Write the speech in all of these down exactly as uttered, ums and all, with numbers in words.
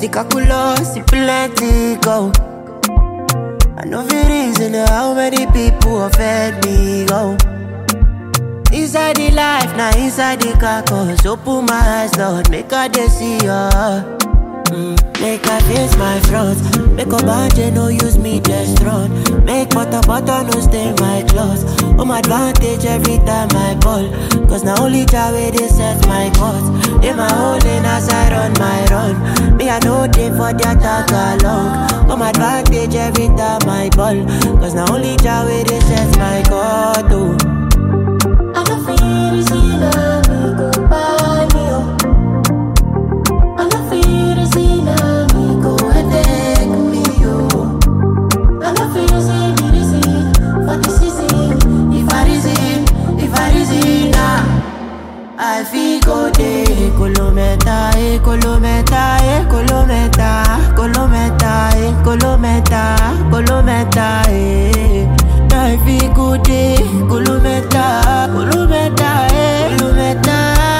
the calculus, the plenty go. I know the reason how many people offend me, go. Inside the life, now inside the carcass. Open my eyes, Lord, make her they see ya. Mm. Make her face my front. Make a bandit no use me just run. Make butter butter no stain my clothes. Home advantage every time I ball. Cause now only Jah way they set my course. They my whole lane as I run my run. Me I know they for the attack along. Home advantage every time I ball. Cause now only Jah way they set my course. Oh. I don't feel easy now, me go buy me oh. I don't feel easy now, me go attack me oh. I don't feel easy, me easy for the season. If I reason, if I reason now, I feel go day. Kolometa, eh, kolometa, eh, kolometa, kolometa, eh, kolometa, kolometa, eh. I feel good day, kolometa, kolometa, eh, kolometa,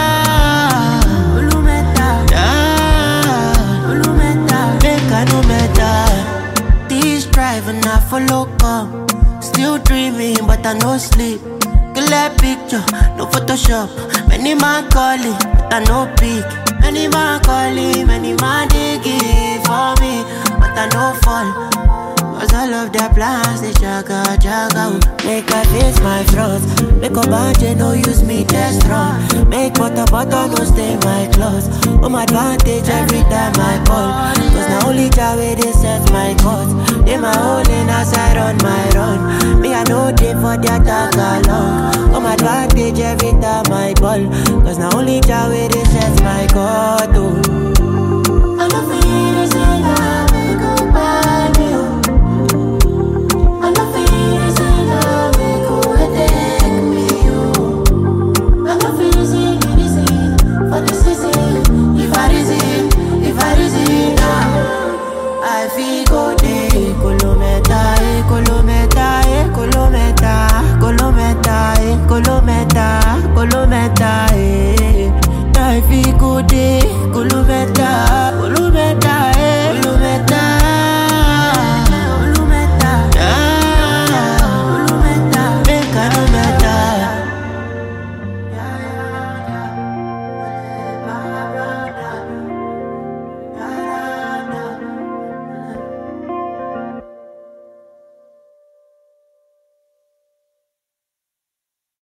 kolometa, ah, kolometa, make I no matter. This driving I follow come, still dreaming but I no sleep. Clear picture, no Photoshop. Many man calling, but I no pick. Many man calling, many man digging for me, but I no fall. Cause all of their plans, they jaga, jaga. Make I face my front. Make a bandit no use me just run. Make butter, butter no stain my clothes. Home advantage every time I call. Cause now only Jah way they set my course. They my whole lane as I run my run. Me I know they for the attack along. Home advantage every time I ball. Cause now only Jah way they set my course. Oh.